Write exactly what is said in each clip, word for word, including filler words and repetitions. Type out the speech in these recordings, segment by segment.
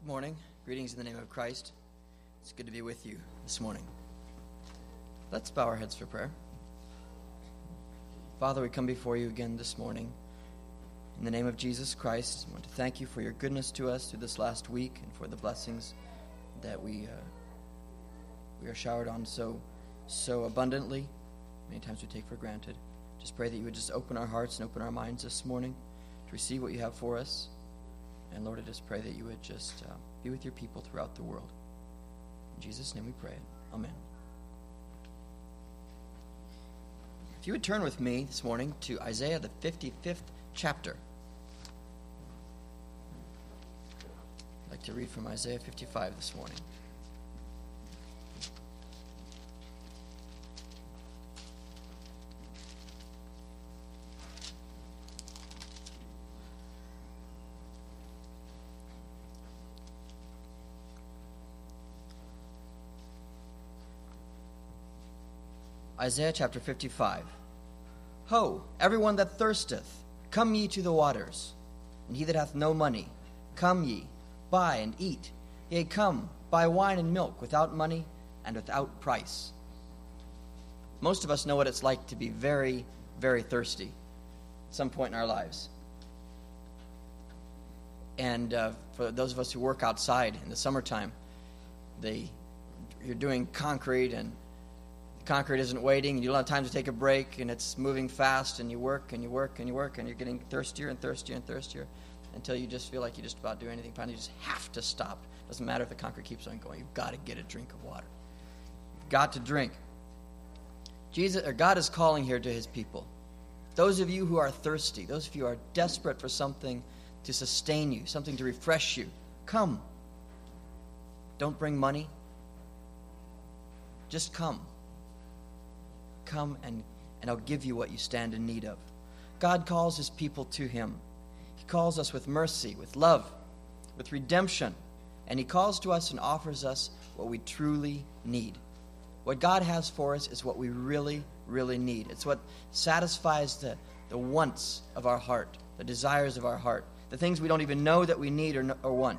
Good morning. Greetings in the name of Christ. It's good to be with you this morning. Let's bow our heads for prayer. Father, we come before you again this morning. In the name of Jesus Christ, I want to thank you for your goodness to us through this last week and for the blessings that we uh, we are showered on so so abundantly. Many times we take for granted. Just pray that you would just open our hearts and open our minds this morning to receive what you have for us. And Lord, I just pray that you would just uh, be with your people throughout the world. In Jesus' name we pray. Amen. If you would turn with me this morning to Isaiah, the fifty-fifth chapter. I'd like to read from Isaiah fifty-five this morning. Isaiah chapter fifty-five. Ho, everyone that thirsteth, come ye to the waters, and he that hath no money, come ye, buy and eat. Yea, come, buy wine and milk without money and without price. Most of us know what it's like to be very, very thirsty at some point in our lives. And uh, for those of us who work outside in the summertime, they, you're doing concrete and concrete isn't waiting, and you don't have time to take a break, and it's moving fast, and you work, and you work, and you work, and you're getting thirstier and thirstier and thirstier until you just feel like you just about do anything. Finally, you just have to stop. Doesn't matter if the concrete keeps on going. You've got to get a drink of water. You've got to drink. Jesus, or God is calling here to his people. Those of you who are thirsty, those of you who are desperate for something to sustain you, something to refresh you, come. Don't bring money. Just come. Come and, and I'll give you what you stand in need of. God calls his people to him. He calls us with mercy, with love, with redemption. And he calls to us and offers us what we truly need. What God has for us is what we really, really need. It's what satisfies the, the wants of our heart, the desires of our heart, the things we don't even know that we need or, or want.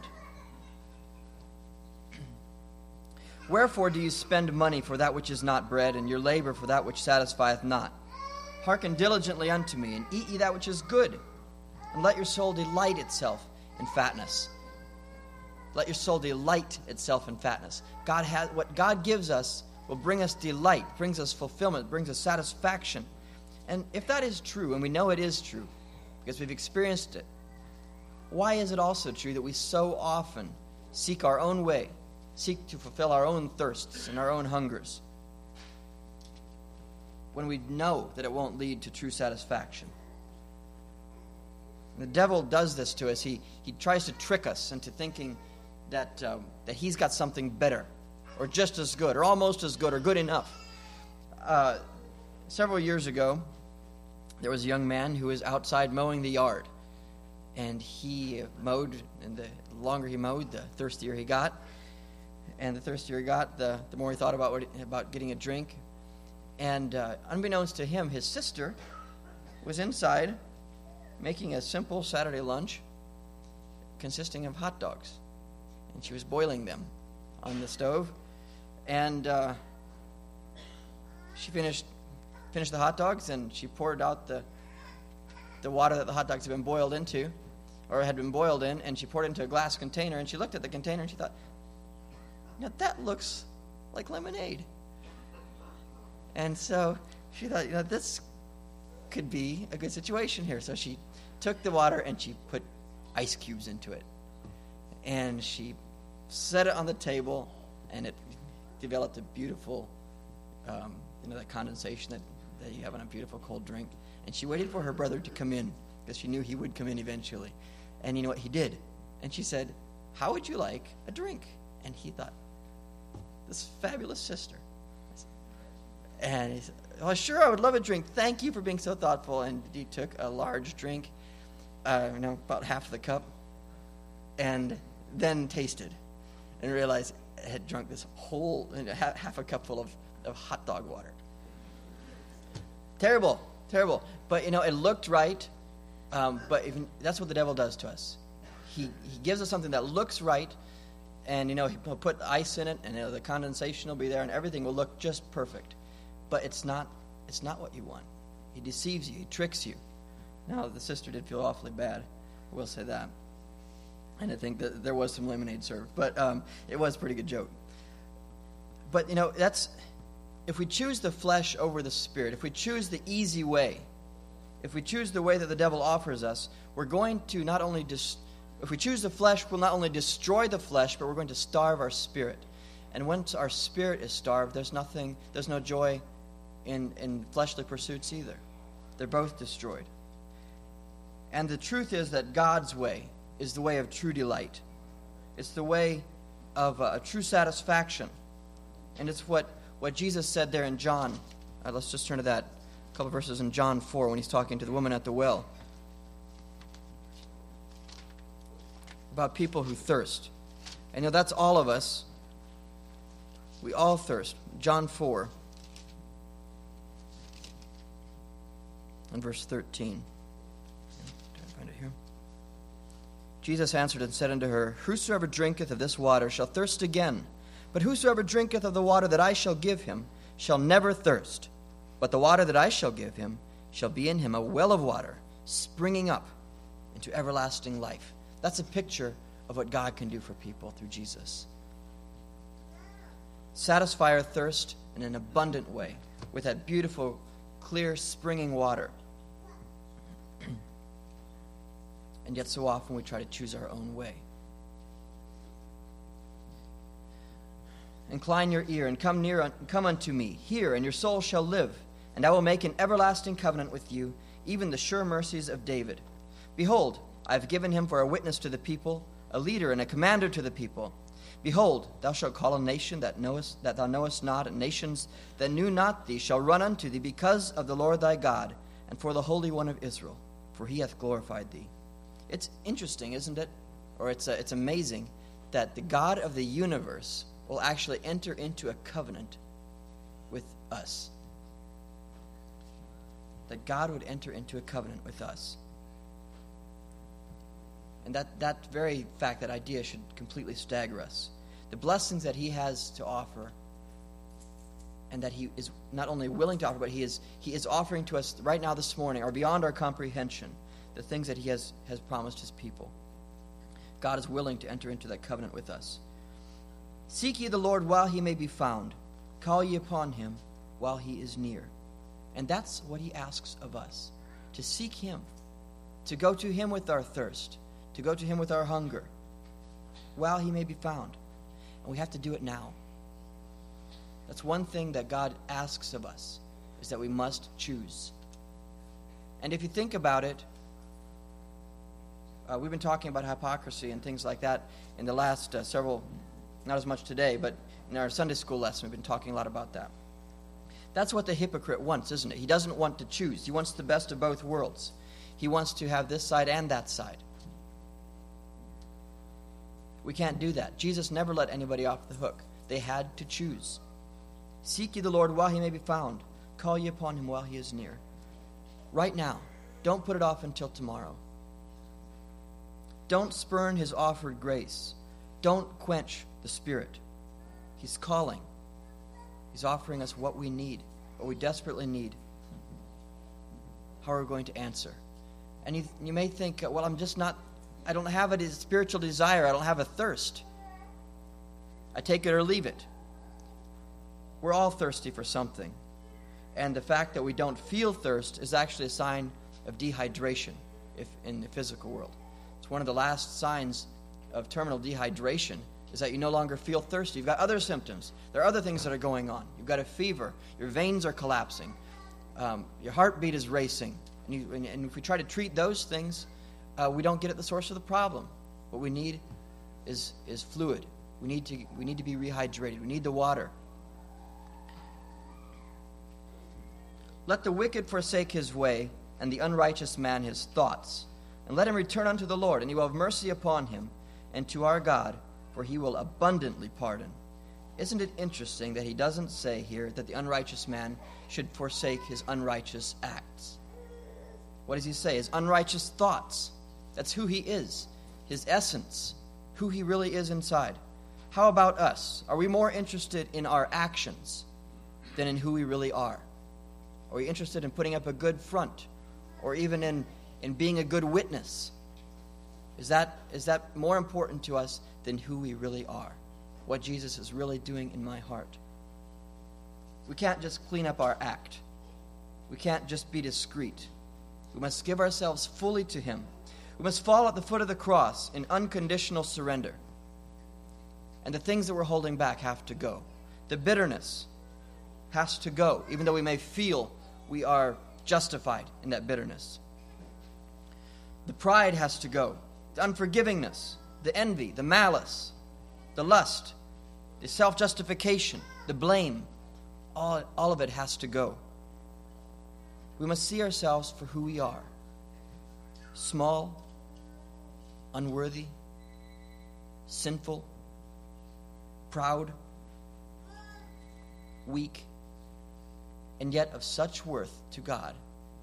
Wherefore do you spend money for that which is not bread, and your labor for that which satisfieth not? Hearken diligently unto me, and eat ye that which is good, and let your soul delight itself in fatness. Let your soul delight itself in fatness. God has what God gives us will bring us delight, brings us fulfillment, brings us satisfaction. And if that is true, and we know it is true, because we've experienced it, why is it also true that we so often seek our own way, seek to fulfill our own thirsts and our own hungers, when we know that it won't lead to true satisfaction? And the devil does this to us. He he tries to trick us into thinking that um, that he's got something better, or just as good, or almost as good, or good enough. Uh, several years ago, there was a young man who was outside mowing the yard, and he mowed, and the longer he mowed, the thirstier he got. And the thirstier he got, the, the more he thought about what, about getting a drink. And uh, unbeknownst to him, his sister was inside making a simple Saturday lunch consisting of hot dogs. And she was boiling them on the stove. And uh, she finished finished the hot dogs, and she poured out the the water that the hot dogs had been boiled into, or had been boiled in, and she poured it into a glass container. And she looked at the container, and she thought, now that looks like lemonade. And so she thought, you know, this could be a good situation here. So she took the water and she put ice cubes into it. And she set it on the table, and it developed a beautiful, um, you know, that condensation that, that you have in a beautiful cold drink. And she waited for her brother to come in, because she knew he would come in eventually. And you know what he did? And she said, how would you like a drink? And he thought, this fabulous sister. And he said, oh, sure, I would love a drink. Thank you for being so thoughtful. And he took a large drink, uh, you know, about half the cup, and then tasted and realized I had drunk this whole, half a cup full of, of hot dog water. Terrible, terrible. But, you know, it looked right, um, but even, that's what the devil does to us. he, he gives us something that looks right, and, you know, he'll put ice in it, and, you know, the condensation will be there, and everything will look just perfect. But it's not, it's not what you want. He deceives you. He tricks you. Now, the sister did feel awfully bad. I will say that. And I think that there was some lemonade served. But um, it was a pretty good joke. But, you know, that's, if we choose the flesh over the spirit, if we choose the easy way, if we choose the way that the devil offers us, we're going to not only, dis- if we choose the flesh, we'll not only destroy the flesh, but we're going to starve our spirit. And once our spirit is starved, there's nothing, there's no joy in, in fleshly pursuits either. They're both destroyed. And the truth is that God's way is the way of true delight. It's the way of uh, true satisfaction. And it's what, what Jesus said there in John. Uh, let's just turn to that. A couple of verses in John four when he's talking to the woman at the well. About people who thirst. And you know, that's all of us. We all thirst. John four. And verse thirteen. Try to find it here. Jesus answered and said unto her, Whosoever drinketh of this water shall thirst again. But whosoever drinketh of the water that I shall give him shall never thirst. But the water that I shall give him shall be in him a well of water, springing up into everlasting life. That's a picture of what God can do for people through Jesus. Satisfy our thirst in an abundant way with that beautiful, clear, springing water. And yet so often we try to choose our own way. Incline your ear and come near, come unto me. Hear, and your soul shall live. And I will make an everlasting covenant with you, even the sure mercies of David. Behold, I have given him for a witness to the people, a leader and a commander to the people. Behold, thou shalt call a nation that knowest that thou knowest not, and nations that knew not thee shall run unto thee, because of the Lord thy God, and for the Holy One of Israel, for he hath glorified thee. It's interesting, isn't it? Or it's uh, it's amazing that the God of the universe will actually enter into a covenant with us. That God would enter into a covenant with us. And that, that very fact, that idea, should completely stagger us. The blessings that he has to offer, and that he is not only willing to offer, but he is he is offering to us right now this morning, are beyond our comprehension, the things that he has, has promised his people. God is willing to enter into that covenant with us. Seek ye the Lord while he may be found. Call ye upon him while he is near. And that's what he asks of us, to seek him, to go to him with our thirst, to go to him with our hunger, while he may be found. And we have to do it now. That's one thing that God asks of us, is that we must choose. And if you think about it, uh, we've been talking about hypocrisy and things like that in the last uh, several, not as much today, but in our Sunday school lesson, we've been talking a lot about that. That's what the hypocrite wants, isn't it? He doesn't want to choose. He wants the best of both worlds. He wants to have this side and that side. We can't do that. Jesus never let anybody off the hook. They had to choose. Seek ye the Lord while he may be found. Call ye upon him while he is near. Right now. Don't put it off until tomorrow. Don't spurn his offered grace. Don't quench the Spirit. He's calling. He's offering us what we need, what we desperately need. How are we going to answer? And you, you may think, well, I'm just not, I don't have a spiritual desire. I don't have a thirst. I take it or leave it. We're all thirsty for something. And the fact that we don't feel thirst is actually a sign of dehydration if in the physical world. It's one of the last signs of terminal dehydration is that you no longer feel thirsty. You've got other symptoms. There are other things that are going on. You've got a fever. Your veins are collapsing. Um, your heartbeat is racing. And, you, and, and if we try to treat those things, uh, we don't get at the source of the problem. What we need is is fluid. We need to we need to be rehydrated. We need the water. Let the wicked forsake his way, and the unrighteous man his thoughts. And let him return unto the Lord, and he will have mercy upon him, and to our God, for he will abundantly pardon. Isn't it interesting that he doesn't say here that the unrighteous man should forsake his unrighteous acts? What does he say? His unrighteous thoughts. That's who he is. his essence, who he really is inside. How about us? Are we more interested in our actions than in who we really are? Are we interested in putting up a good front, or even in, in being a good witness? Is that, is that more important to us than who we really are? What Jesus is really doing in my heart? We can't just clean up our act. We can't just be discreet. We must give ourselves fully to him. We must fall at the foot of the cross in unconditional surrender. And the things that we're holding back have to go. The bitterness has to go, even though we may feel we are justified in that bitterness. The pride has to go. The unforgivingness, the envy, the malice, the lust, the self-justification, the blame, all, all of it has to go. We must see ourselves for who we are. Small, unworthy, sinful, proud, weak, and yet of such worth to God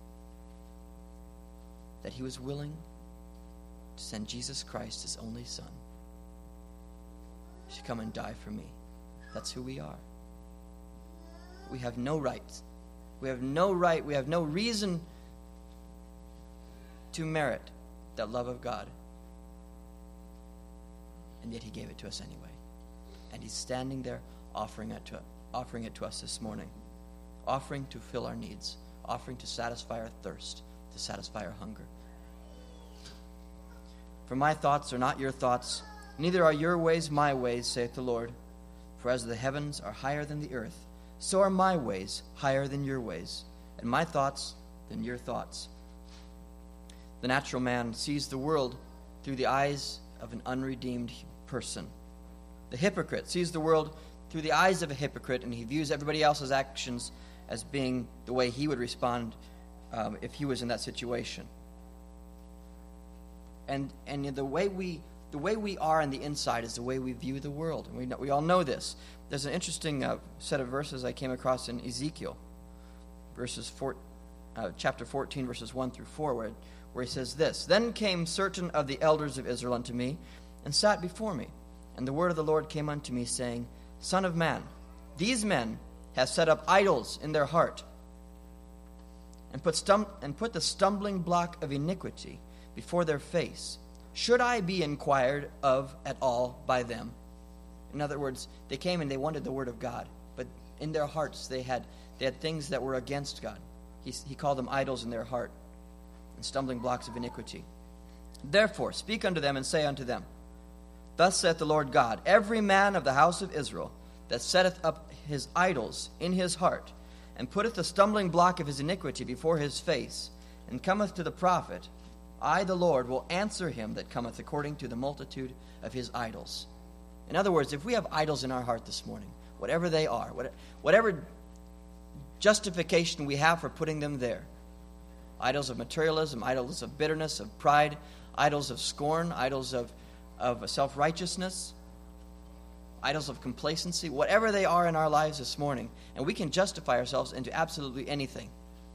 that he was willing to send Jesus Christ, his only Son, to come and die for me. That's who we are. We have no right. We have no right. We have no reason to merit that love of God. And yet he gave it to us anyway. And he's standing there offering it to, offering it to us this morning. Offering to fill our needs. Offering to satisfy our thirst. To satisfy our hunger. For my thoughts are not your thoughts, neither are your ways my ways, saith the Lord. For as the heavens are higher than the earth, so are my ways higher than your ways, and my thoughts than your thoughts. The natural man sees the world through the eyes of an unredeemed person. The hypocrite sees the world through the eyes of a hypocrite, and he views everybody else's actions as being the way he would respond um, if he was in that situation. And and the way we the way we are on the inside is the way we view the world, and we know, we all know this. There's an interesting uh, set of verses I came across in Ezekiel, verses four, uh, chapter fourteen, verses one through four, where where he says this: Then came certain of the elders of Israel unto me, and sat before me, and the word of the Lord came unto me, saying, Son of man, these men have set up idols in their heart, and put stum- and put the stumbling block of iniquity before their face. Should I be inquired of at all by them? In other words, they came and they wanted the word of God, but in their hearts they had they had things that were against God. He, he called them idols in their heart, and stumbling blocks of iniquity. Therefore, speak unto them and say unto them, Thus saith the Lord God, every man of the house of Israel that setteth up his idols in his heart, and putteth the stumbling block of his iniquity before his face, and cometh to the prophet, I, the Lord, will answer him that cometh according to the multitude of his idols. In other words, if we have idols in our heart this morning, whatever they are, whatever justification we have for putting them there, idols of materialism, idols of bitterness, of pride, idols of scorn, idols of, of self-righteousness, idols of complacency, whatever they are in our lives this morning, and we can justify ourselves into absolutely anything.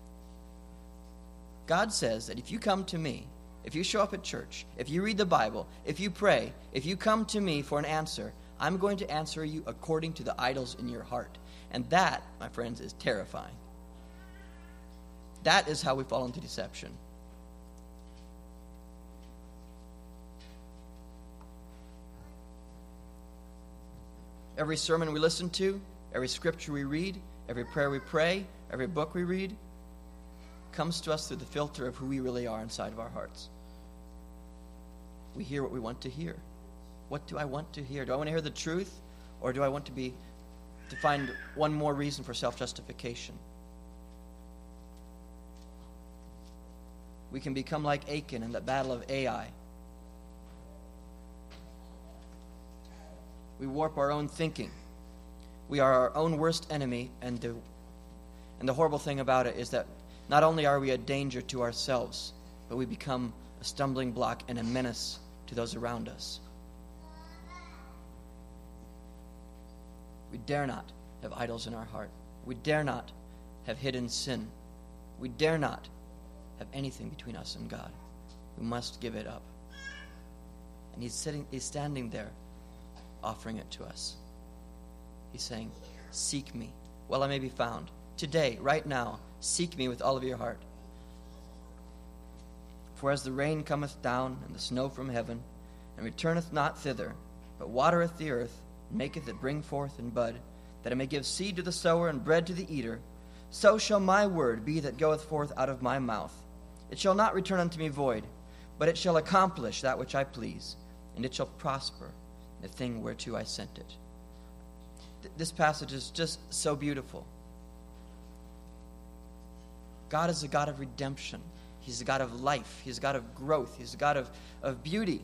God says that if you come to me, if you show up at church, if you read the Bible, if you pray, if you come to me for an answer, I'm going to answer you according to the idols in your heart. And that, my friends, is terrifying. That is how we fall into deception. Every sermon we listen to, every scripture we read, every prayer we pray, every book we read, comes to us through the filter of who we really are inside of our hearts. We hear what we want to hear. What do I want to hear? Do I want to hear the truth, or do I want to be to find one more reason for self-justification? We can become like Achan in the battle of Ai. We warp our own thinking. We are our own worst enemy, and the and the horrible thing about it is that not only are we a danger to ourselves, but we become a stumbling block and a menace to those around us. We dare not have idols in our heart. We dare not have hidden sin. We dare not have anything between us and God. We must give it up. And he's sitting, he's standing there offering it to us. He's saying, seek me while I may be found. Today, right now, seek me with all of your heart. For as the rain cometh down, and the snow from heaven, and returneth not thither, but watereth the earth, and maketh it bring forth and bud, that it may give seed to the sower and bread to the eater, so shall my word be that goeth forth out of my mouth. It shall not return unto me void, but it shall accomplish that which I please, and it shall prosper in the thing whereto I sent it. Th- this passage is just so beautiful. God is a God of redemption. He's a God of life. He's a God of growth. He's a God of, of beauty.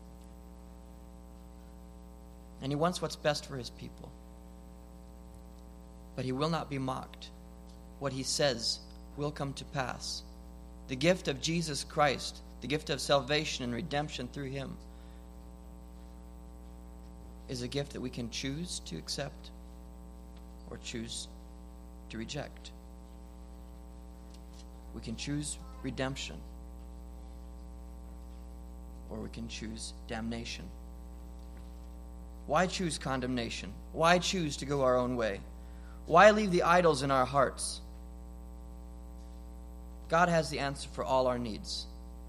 And he wants what's best for his people. But he will not be mocked. What he says will come to pass. The gift of Jesus Christ, the gift of salvation and redemption through him, is a gift that we can choose to accept or choose to reject. We can choose redemption, or we can choose damnation. Why choose condemnation? Why choose to go our own way? Why leave the idols in our hearts? God has the answer for all our needs.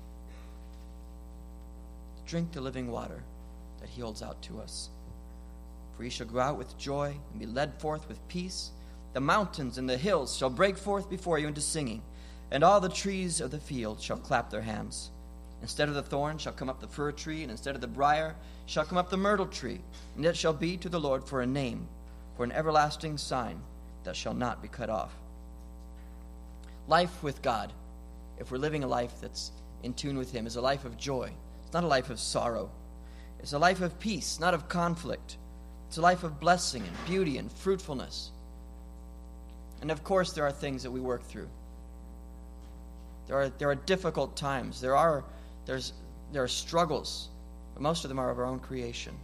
Drink the living water that he holds out to us. For ye shall go out with joy and be led forth with peace. The mountains and the hills shall break forth before you into singing, and all the trees of the field shall clap their hands. Instead of the thorn shall come up the fir tree, and instead of the briar shall come up the myrtle tree. And it shall be to the Lord for a name, for an everlasting sign that shall not be cut off. Life with God, if we're living a life that's in tune with him, is a life of joy. It's not a life of sorrow. It's a life of peace, not of conflict. It's a life of blessing and beauty and fruitfulness. And of course, there are things that we work through. There are there are difficult times. There are there's there are struggles, but most of them are of our own creation.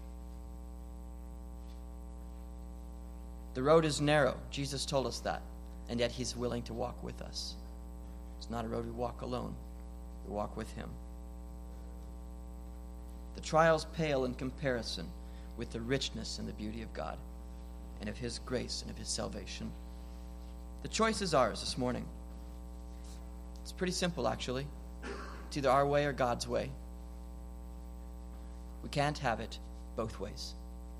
The road is narrow. Jesus told us that, and yet he's willing to walk with us. It's not a road we walk alone. We walk with him. The trials pale in comparison with the richness and the beauty of God and of his grace and of his salvation. The choice is ours this morning. It's pretty simple, actually. It's either our way or God's way. We can't have it both ways.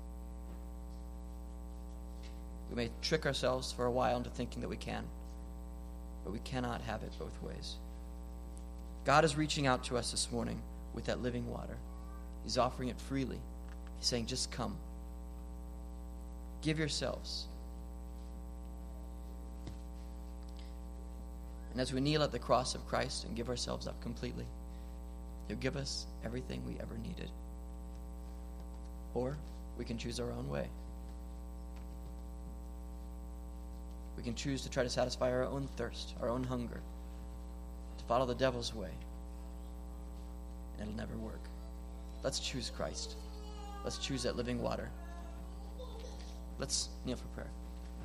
We may trick ourselves for a while into thinking that we can, but we cannot have it both ways. God is reaching out to us this morning with that living water. He's offering it freely. He's saying, just come. Give yourselves. And as we kneel at the cross of Christ and give ourselves up completely, he'll give us everything we ever needed. Or we can choose our own way. We can choose to try to satisfy our own thirst, our own hunger, to follow the devil's way. And it'll never work. Let's choose Christ. Let's choose that living water. Let's kneel for prayer.